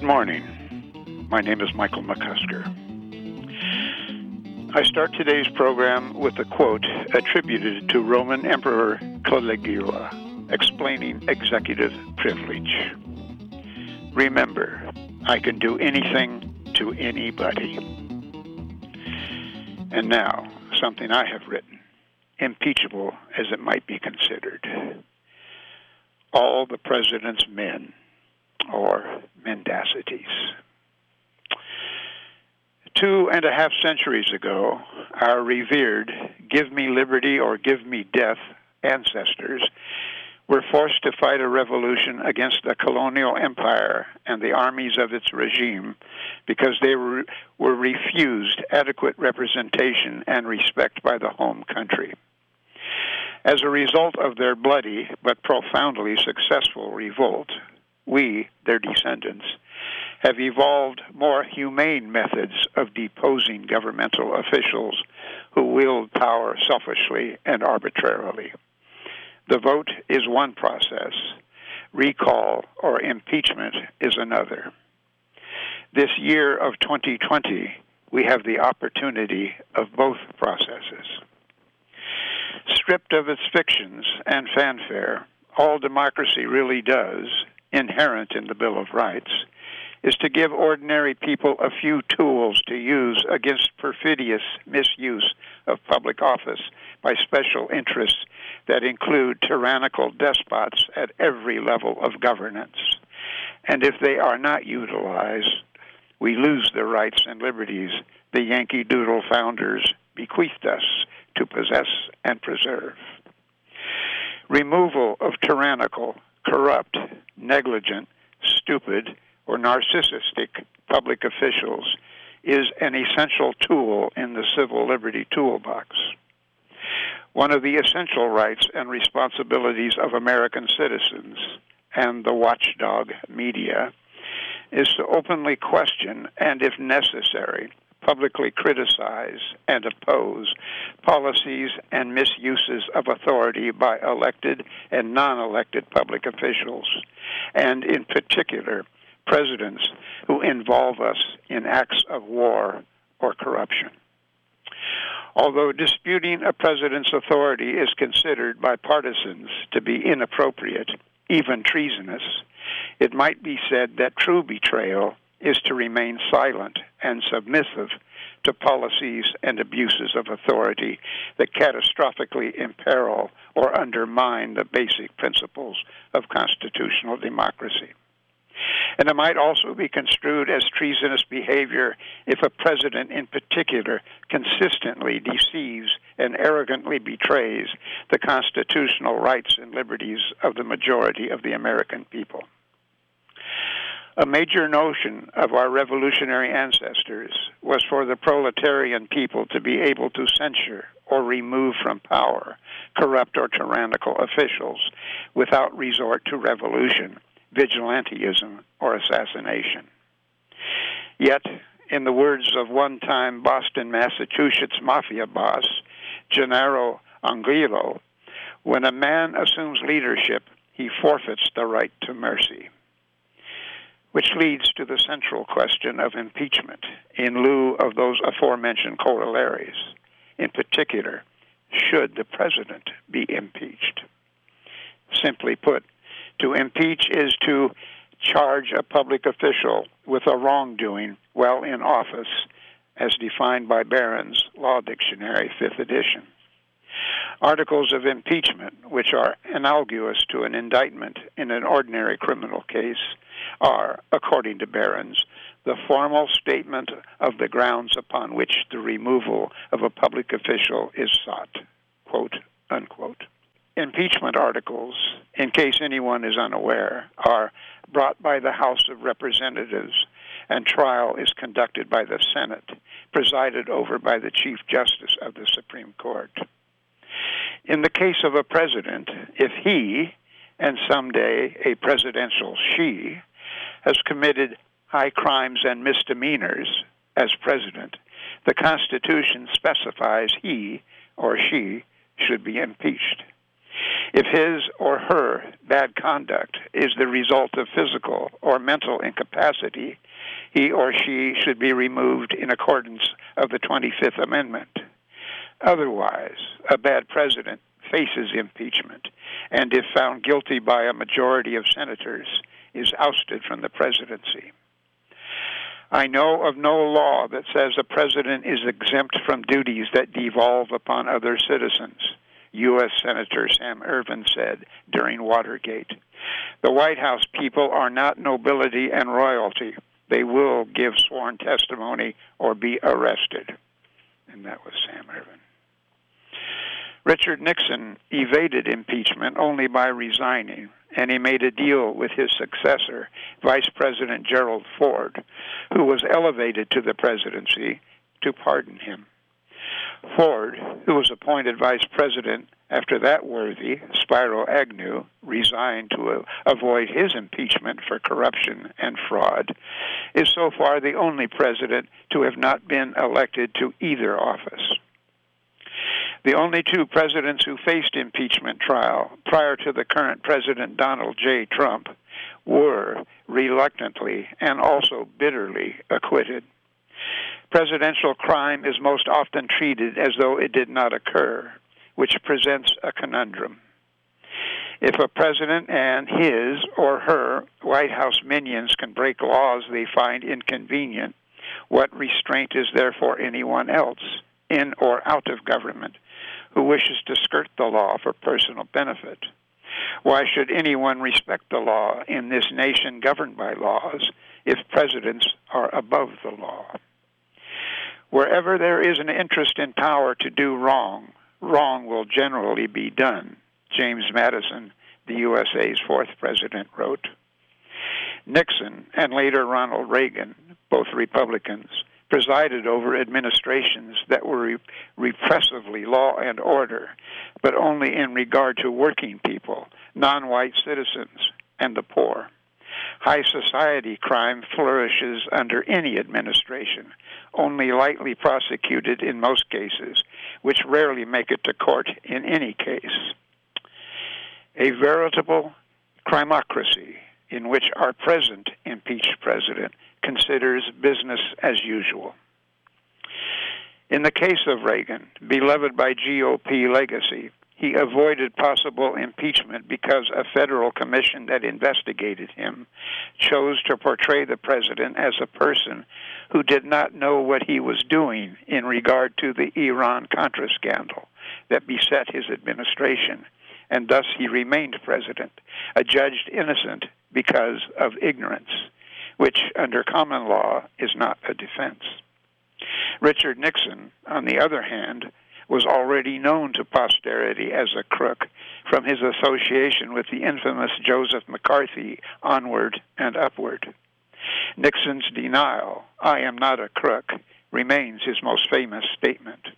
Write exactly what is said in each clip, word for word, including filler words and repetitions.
morning. My name is Michael McCusker. I start today's program with a quote attributed to Roman Emperor Caligula, explaining executive privilege. Remember, I can do anything to anybody. And now, something I have written, impeachable as it might be considered. All the president's men, or mendacities. Two and a half centuries ago, our revered give me liberty or give me death ancestors were forced to fight a revolution against the colonial empire and the armies of its regime because they were, were refused adequate representation and respect by the home country. As a result of their bloody but profoundly successful revolt, we, their descendants, have evolved more humane methods of deposing governmental officials who wield power selfishly and arbitrarily. The vote is one process. Recall or impeachment is another. This year of twenty twenty, we have the opportunity of both processes. Stripped of its fictions and fanfare, all democracy really does, inherent in the Bill of Rights, is to give ordinary people a few tools to use against perfidious misuse of public office by special interests that include tyrannical despots at every level of governance. And if they are not utilized, we lose the rights and liberties the Yankee Doodle founders bequeathed us to possess and preserve. Removal of tyrannical, corrupt, negligent, stupid, or narcissistic public officials is an essential tool in the civil liberty toolbox. One of the essential rights and responsibilities of American citizens and the watchdog media is to openly question and, if necessary, publicly criticize and oppose policies and misuses of authority by elected and non-elected public officials, and in particular, presidents who involve us in acts of war or corruption. Although disputing a president's authority is considered by partisans to be inappropriate, even treasonous, it might be said that true betrayal is to remain silent and submissive to policies and abuses of authority that catastrophically imperil or undermine the basic principles of constitutional democracy. And it might also be construed as treasonous behavior if a president in particular consistently deceives and arrogantly betrays the constitutional rights and liberties of the majority of the American people. A major notion of our revolutionary ancestors was for the proletarian people to be able to censure or remove from power corrupt or tyrannical officials without resort to revolution, vigilantism, or assassination. Yet, in the words of one-time Boston, Massachusetts mafia boss, Gennaro Anguillo, when a man assumes leadership, he forfeits the right to mercy. Which leads to the central question of impeachment in lieu of those aforementioned corollaries. In particular, should the president be impeached? Simply put, to impeach is to charge a public official with a wrongdoing while in office, as defined by Barron's Law Dictionary, fifth edition. Articles of impeachment, which are analogous to an indictment in an ordinary criminal case, are, according to Barron's, the formal statement of the grounds upon which the removal of a public official is sought, quote, unquote. Impeachment articles, in case anyone is unaware, are brought by the House of Representatives, and trial is conducted by the Senate, presided over by the Chief Justice of the Supreme Court. In the case of a president, if he, and someday a presidential she, has committed high crimes and misdemeanors as president, the Constitution specifies he or she should be impeached. If his or her bad conduct is the result of physical or mental incapacity, he or she should be removed in accordance of the twenty-fifth Amendment. Otherwise, a bad president faces impeachment, and if found guilty by a majority of senators, is ousted from the presidency. I know of no law that says a president is exempt from duties that devolve upon other citizens, U S Senator Sam Ervin said during Watergate. The White House people are not nobility and royalty. They will give sworn testimony or be arrested. And that was Sam Ervin. Richard Nixon evaded impeachment only by resigning, and he made a deal with his successor, Vice President Gerald Ford, who was elevated to the presidency, to pardon him. Ford, who was appointed vice president after that worthy, Spiro Agnew, resigned to avoid his impeachment for corruption and fraud, is so far the only president to have not been elected to either office. The only two presidents who faced impeachment trial prior to the current president, Donald J. Trump, were reluctantly and also bitterly acquitted. Presidential crime is most often treated as though it did not occur, which presents a conundrum. If a president and his or her White House minions can break laws they find inconvenient, what restraint is there for anyone else, in or out of government, who wishes to skirt the law for personal benefit? Why should anyone respect the law in this nation governed by laws if presidents are above the law? Wherever there is an interest in power to do wrong, wrong will generally be done, James Madison, the U S A's fourth president, wrote. Nixon and later Ronald Reagan, both Republicans, presided over administrations that were re- repressively law and order, but only in regard to working people, non-white citizens, and the poor. High society crime flourishes under any administration, only lightly prosecuted in most cases, which rarely make it to court in any case. A veritable crimocracy in which our present impeached president considers business as usual. In the case of Reagan, beloved by G O P legacy, he avoided possible impeachment because a federal commission that investigated him chose to portray the president as a person who did not know what he was doing in regard to the Iran-Contra scandal that beset his administration, and thus he remained president, adjudged innocent because of ignorance, which under common law is not a defense. Richard Nixon, on the other hand, was already known to posterity as a crook from his association with the infamous Joseph McCarthy onward and upward. Nixon's denial, "I am not a crook," remains his most famous statement.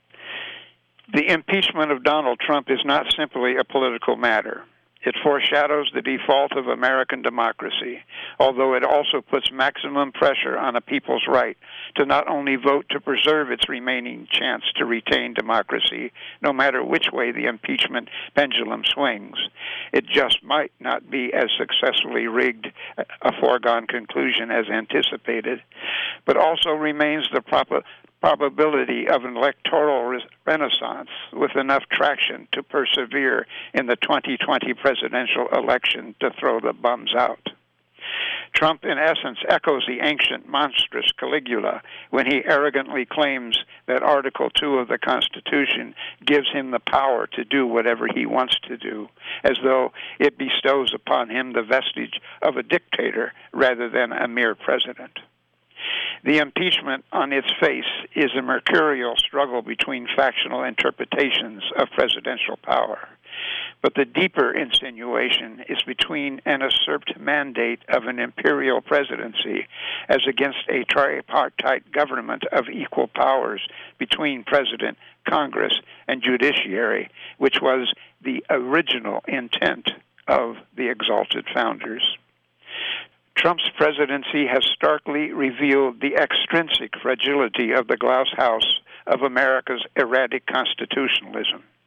The impeachment of Donald Trump is not simply a political matter. It foreshadows the default of American democracy, although it also puts maximum pressure on a people's right to not only vote to preserve its remaining chance to retain democracy, no matter which way the impeachment pendulum swings. It just might not be as successfully rigged a foregone conclusion as anticipated, but also remains the proper probability of an electoral re- renaissance with enough traction to persevere in the twenty twenty presidential election to throw the bums out. Trump, in essence, echoes the ancient monstrous Caligula when he arrogantly claims that Article two of the Constitution gives him the power to do whatever he wants to do, as though it bestows upon him the vestige of a dictator rather than a mere president. The impeachment on its face is a mercurial struggle between factional interpretations of presidential power. But the deeper insinuation is between an usurped mandate of an imperial presidency as against a tripartite government of equal powers between president, Congress, and judiciary, which was the original intent of the exalted founders. Trump's presidency has starkly revealed the extrinsic fragility of the glass house of America's erratic constitutionalism.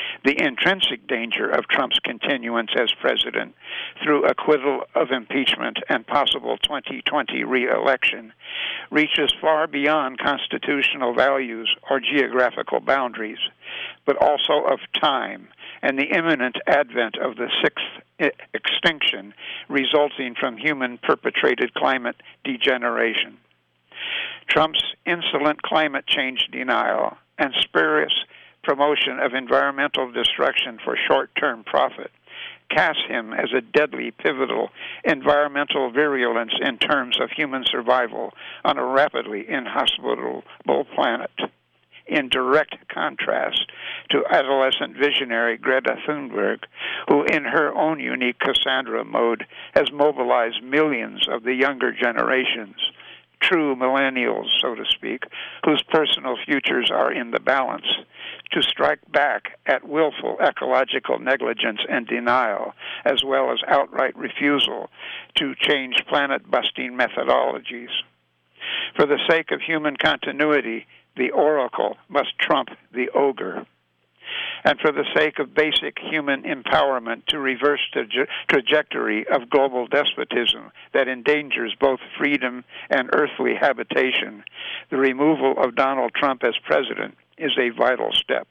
The intrinsic danger of Trump's continuance as president through acquittal of impeachment and possible twenty twenty re-election reaches far beyond constitutional values or geographical boundaries, but also of time and the imminent advent of the sixth extinction resulting from human-perpetrated climate degeneration. Trump's insolent climate change denial and spurious promotion of environmental destruction for short-term profit casts him as a deadly, pivotal environmental virulence in terms of human survival on a rapidly inhospitable planet, in direct contrast to adolescent visionary Greta Thunberg, who in her own unique Cassandra mode has mobilized millions of the younger generations, true millennials, so to speak, whose personal futures are in the balance, to strike back at willful ecological negligence and denial, as well as outright refusal to change planet-busting methodologies. For the sake of human continuity, the oracle must trump the ogre. And for the sake of basic human empowerment to reverse the tra- trajectory of global despotism that endangers both freedom and earthly habitation, the removal of Donald Trump as president is a vital step.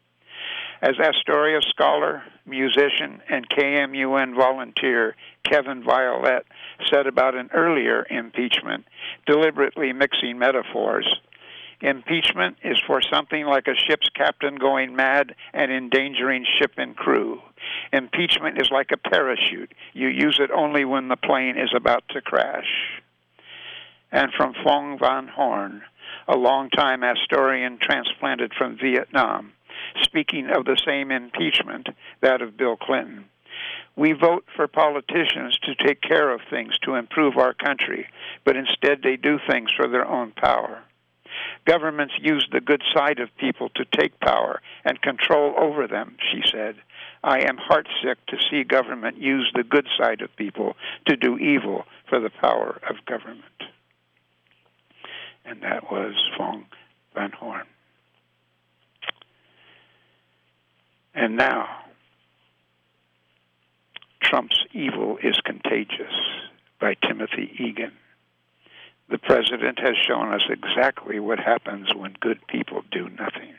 As Astoria scholar, musician, and K M U N volunteer Kevin Violet said about an earlier impeachment, deliberately mixing metaphors, impeachment is for something like a ship's captain going mad and endangering ship and crew. Impeachment is like a parachute. You use it only when the plane is about to crash. And from Phong Van Horn, a longtime Astorian transplanted from Vietnam, speaking of the same impeachment, that of Bill Clinton, we vote for politicians to take care of things to improve our country, but instead they do things for their own power. Governments use the good side of people to take power and control over them, she said. I am heartsick to see government use the good side of people to do evil for the power of government. And that was Phong Van Horn. And now, Trump's Evil is Contagious by Timothy Egan. The president has shown us exactly what happens when good people do nothing.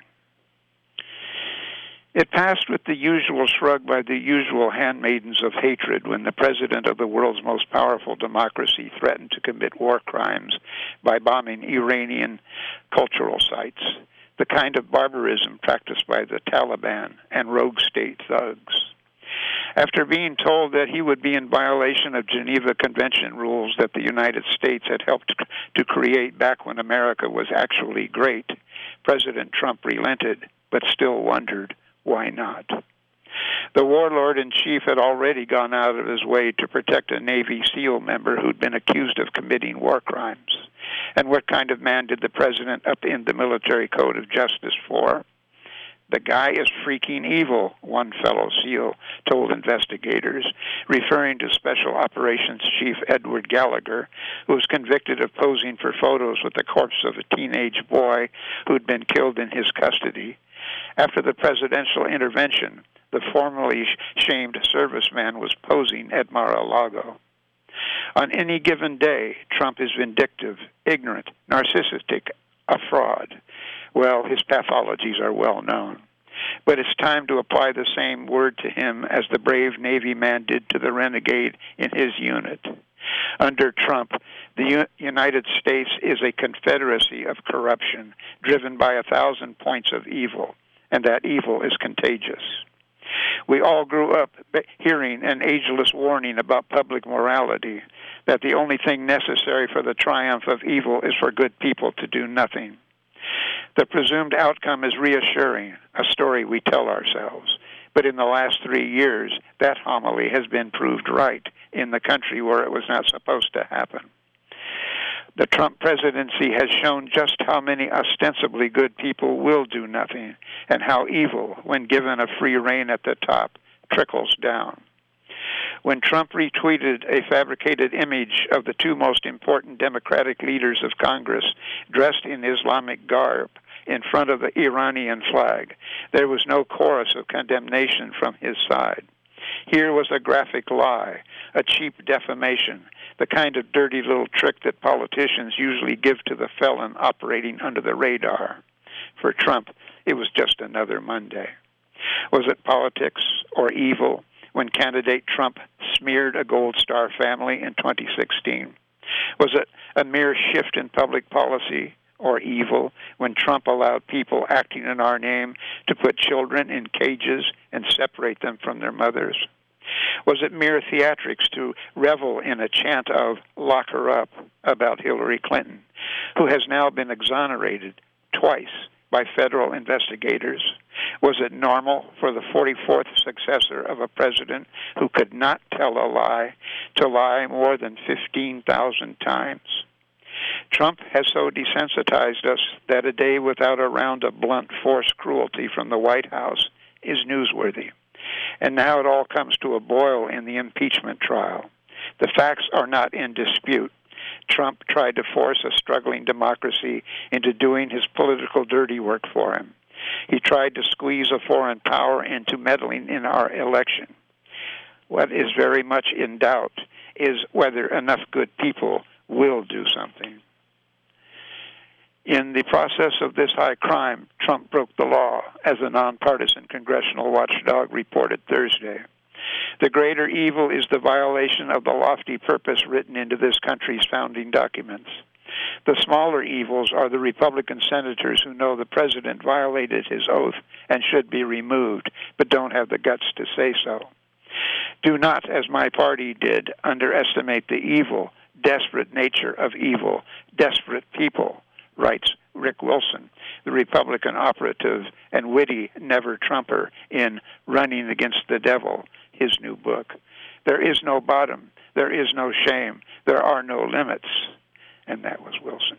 It passed with the usual shrug by the usual handmaidens of hatred when the president of the world's most powerful democracy threatened to commit war crimes by bombing Iranian cultural sites, the kind of barbarism practiced by the Taliban and rogue state thugs. After being told that he would be in violation of Geneva Convention rules that the United States had helped to create back when America was actually great, President Trump relented, but still wondered, why not? The warlord-in-chief had already gone out of his way to protect a Navy SEAL member who'd been accused of committing war crimes. And what kind of man did the president upend the military code of justice for? The guy is freaking evil, one fellow SEAL told investigators, referring to Special Operations Chief Edward Gallagher, who was convicted of posing for photos with the corpse of a teenage boy who'd been killed in his custody. After the presidential intervention, the formerly shamed serviceman was posing at Mar-a-Lago. On any given day, Trump is vindictive, ignorant, narcissistic, a fraud. Well, his pathologies are well known. But it's time to apply the same word to him as the brave Navy man did to the renegade in his unit. Under Trump, the U- United States is a confederacy of corruption driven by a thousand points of evil, and that evil is contagious. We all grew up hearing an ageless warning about public morality, that the only thing necessary for the triumph of evil is for good people to do nothing. The presumed outcome is reassuring, a story we tell ourselves. But in the last three years, that homily has been proved right in the country where it was not supposed to happen. The Trump presidency has shown just how many ostensibly good people will do nothing, and how evil, when given a free rein at the top, trickles down. When Trump retweeted a fabricated image of the two most important Democratic leaders of Congress dressed in Islamic garb, in front of the Iranian flag. There was no chorus of condemnation from his side. Here was a graphic lie, a cheap defamation, the kind of dirty little trick that politicians usually give to the felon operating under the radar. For Trump, it was just another Monday. Was it politics or evil when candidate Trump smeared a Gold Star family in twenty sixteen? Was it a mere shift in public policy or evil when Trump allowed people acting in our name to put children in cages and separate them from their mothers? Was it mere theatrics to revel in a chant of "lock her up" about Hillary Clinton, who has now been exonerated twice by federal investigators? Was it normal for the forty-fourth successor of a president who could not tell a lie to lie more than fifteen thousand times? Trump has so desensitized us that a day without a round of blunt force cruelty from the White House is newsworthy. And now it all comes to a boil in the impeachment trial. The facts are not in dispute. Trump tried to force a struggling democracy into doing his political dirty work for him. He tried to squeeze a foreign power into meddling in our election. What is very much in doubt is whether enough good people will do something. In the process of this high crime, Trump broke the law, as a nonpartisan congressional watchdog reported Thursday. The greater evil is the violation of the lofty purpose written into this country's founding documents. The smaller evils are the Republican senators who know the president violated his oath and should be removed, but don't have the guts to say so. Do not, as my party did, underestimate the evil, desperate nature of evil, desperate people, writes Rick Wilson, the Republican operative and witty never-Trumper in Running Against the Devil, his new book. There is no bottom. There is no shame. There are no limits. And that was Wilson.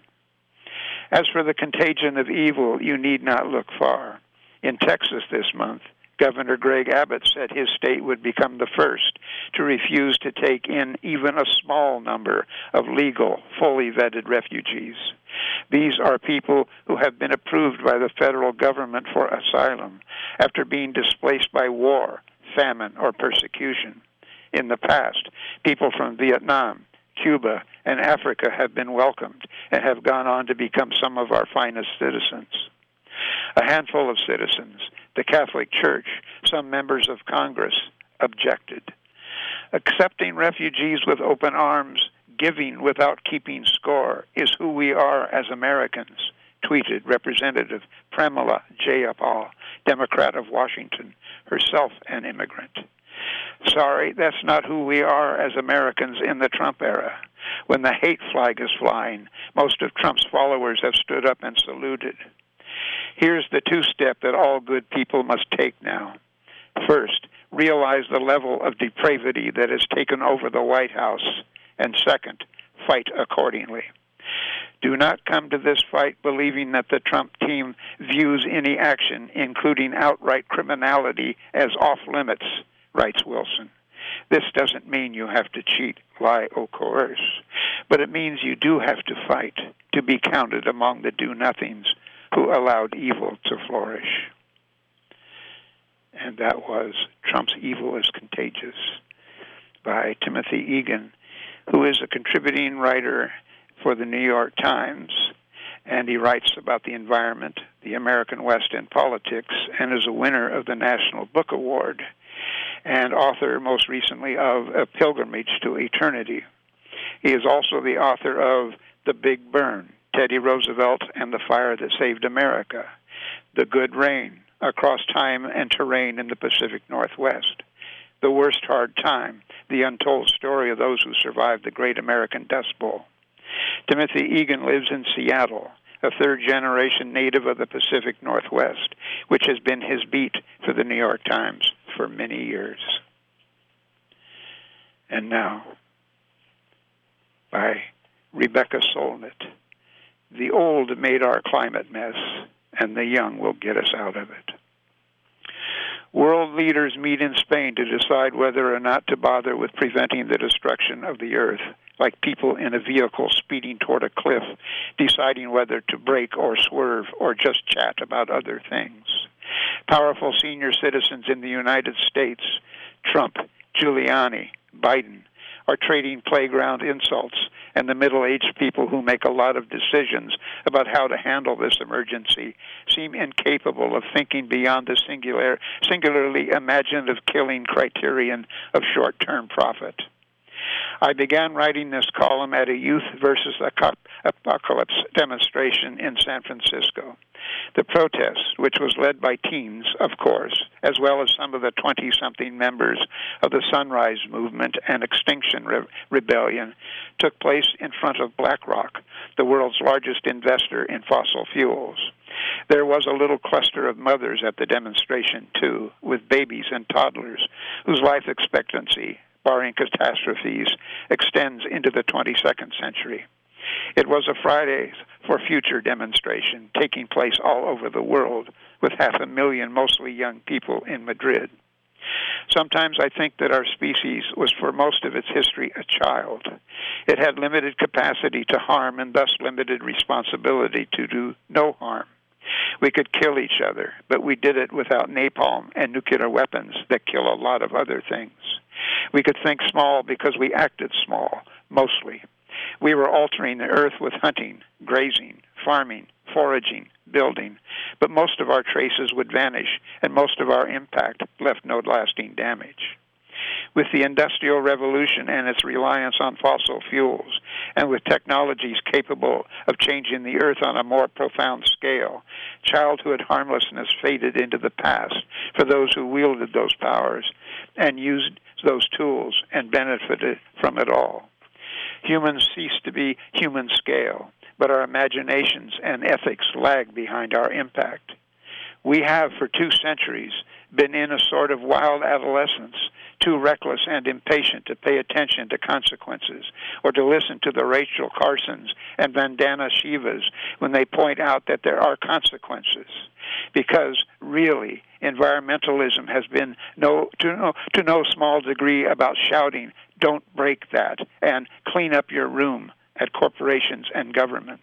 As for the contagion of evil, you need not look far. In Texas this month, Governor Greg Abbott said his state would become the first to refuse to take in even a small number of legal, fully vetted refugees. These are people who have been approved by the federal government for asylum after being displaced by war, famine, or persecution. In the past, people from Vietnam, Cuba, and Africa have been welcomed and have gone on to become some of our finest citizens. A handful of citizens, the Catholic Church, some members of Congress, objected. Accepting refugees with open arms, giving without keeping score, is who we are as Americans, tweeted Representative Pramila Jayapal, Democrat of Washington, herself an immigrant. Sorry, that's not who we are as Americans in the Trump era. When the hate flag is flying, most of Trump's followers have stood up and saluted. Here's the two-step that all good people must take now. First, realize the level of depravity that has taken over the White House. And second, fight accordingly. Do not come to this fight believing that the Trump team views any action, including outright criminality, as off-limits, writes Wilson. This doesn't mean you have to cheat, lie, or coerce, but it means you do have to fight to be counted among the do-nothings who allowed evil to flourish. And that was Trump's Evil is Contagious by Timothy Egan, who is a contributing writer for the New York Times, and he writes about the environment, the American West, and politics, and is a winner of the National Book Award, and author most recently of A Pilgrimage to Eternity. He is also the author of The Big Burn, Teddy Roosevelt and the Fire That Saved America, The Good Rain, Across Time and Terrain in the Pacific Northwest, The Worst Hard Time, The Untold Story of Those Who Survived the Great American Dust Bowl. Timothy Egan lives in Seattle, a third-generation native of the Pacific Northwest, which has been his beat for the New York Times for many years. And now, by Rebecca Solnit, the old made our climate mess, and the young will get us out of it. World leaders meet in Spain to decide whether or not to bother with preventing the destruction of the earth, like people in a vehicle speeding toward a cliff, deciding whether to brake or swerve or just chat about other things. Powerful senior citizens in the United States, Trump, Giuliani, Biden, are trading playground insults, and the middle-aged people who make a lot of decisions about how to handle this emergency seem incapable of thinking beyond the singular, singularly imaginative killing criterion of short-term profit. I began writing this column at a Youth versus Apocalypse demonstration in San Francisco. The protest, which was led by teens, of course, as well as some of the twenty-something members of the Sunrise Movement and Extinction Re- Rebellion, took place in front of BlackRock, the world's largest investor in fossil fuels. There was a little cluster of mothers at the demonstration, too, with babies and toddlers, whose life expectancy, barring catastrophes, extends into the twenty-second century. It was a Fridays for Future demonstration taking place all over the world, with half a million mostly young people in Madrid. Sometimes I think that our species was for most of its history a child. It had limited capacity to harm and thus limited responsibility to do no harm. We could kill each other, but we did it without napalm and nuclear weapons that kill a lot of other things. We could think small because we acted small, mostly. We were altering the earth with hunting, grazing, farming, foraging, building, but most of our traces would vanish, and most of our impact left no lasting damage. With the Industrial Revolution and its reliance on fossil fuels, and with technologies capable of changing the earth on a more profound scale, childhood harmlessness faded into the past for those who wielded those powers and used those tools and benefited from it all. Humans ceased to be human scale, but our imaginations and ethics lag behind our impact. We have, for two centuries, been in a sort of wild adolescence, too reckless and impatient to pay attention to consequences or to listen to the Rachel Carsons and Vandana Shivas when they point out that there are consequences. Because, really, environmentalism has been no, to, no, to no small degree about shouting, "Don't break that," and "clean up your room" at corporations and governments.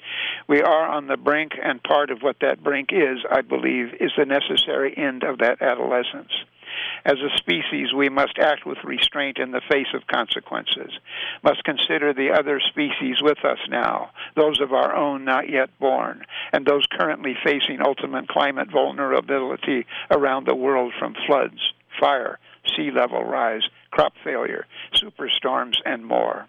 We are on the brink, and part of what that brink is, I believe, is the necessary end of that adolescence. As a species, we must act with restraint in the face of consequences, must consider the other species with us now, those of our own not yet born, and those currently facing ultimate climate vulnerability around the world from floods, fire, sea level rise, crop failure, superstorms, and more.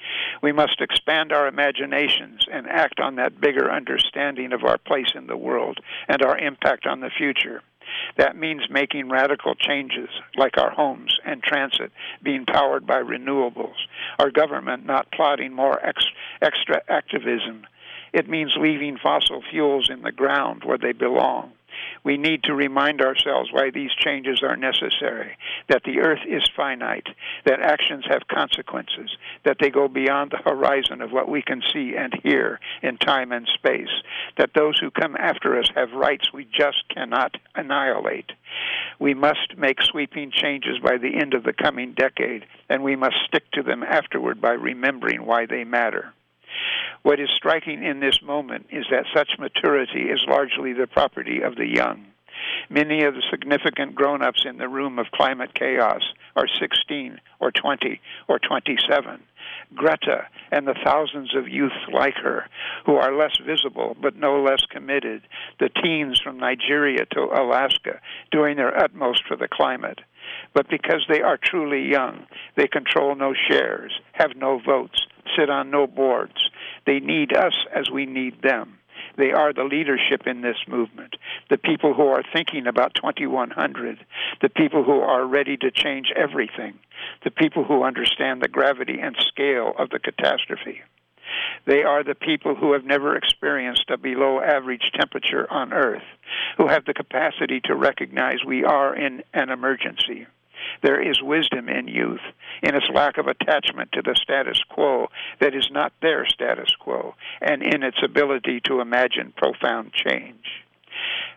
We must expand our imaginations and act on that bigger understanding of our place in the world and our impact on the future. That means making radical changes, like our homes and transit being powered by renewables, our government not plotting more ex- extra activism. It means leaving fossil fuels in the ground where they belong. We need to remind ourselves why these changes are necessary, that the earth is finite, that actions have consequences, that they go beyond the horizon of what we can see and hear in time and space, that those who come after us have rights we just cannot annihilate. We must make sweeping changes by the end of the coming decade, and we must stick to them afterward by remembering why they matter. What is striking in this moment is that such maturity is largely the property of the young. Many of the significant grown-ups in the room of climate chaos are sixteen or twenty or twenty-seven. Greta and the thousands of youth like her who are less visible but no less committed, the teens from Nigeria to Alaska doing their utmost for the climate. But because they are truly young, they control no shares, have no votes, sit on no boards. They need us as we need them. They are the leadership in this movement, the people who are thinking about twenty-one hundred, the people who are ready to change everything, the people who understand the gravity and scale of the catastrophe. They are the people who have never experienced a below-average temperature on Earth, who have the capacity to recognize we are in an emergency. There is wisdom in youth, in its lack of attachment to the status quo that is not their status quo, and in its ability to imagine profound change.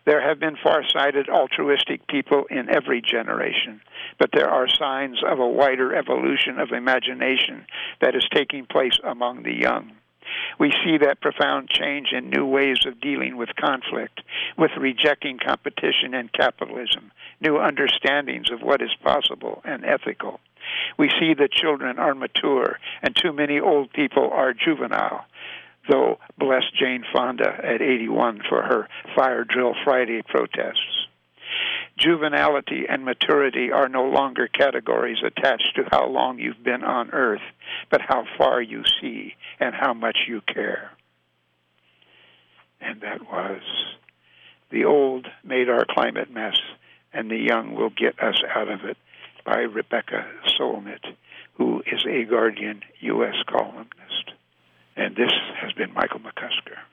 There have been far-sighted, altruistic people in every generation, but there are signs of a wider evolution of imagination that is taking place among the young. We see that profound change in new ways of dealing with conflict, with rejecting competition and capitalism, new understandings of what is possible and ethical. We see that children are mature and too many old people are juvenile, though bless Jane Fonda at eighty-one for her Fire Drill Friday protests. Juvenility and maturity are no longer categories attached to how long you've been on Earth, but how far you see and how much you care. And that was The Old Made Our Climate Mess, and the Young Will Get Us Out of It by Rebecca Solnit, who is a Guardian U S columnist. And this has been Michael McCusker.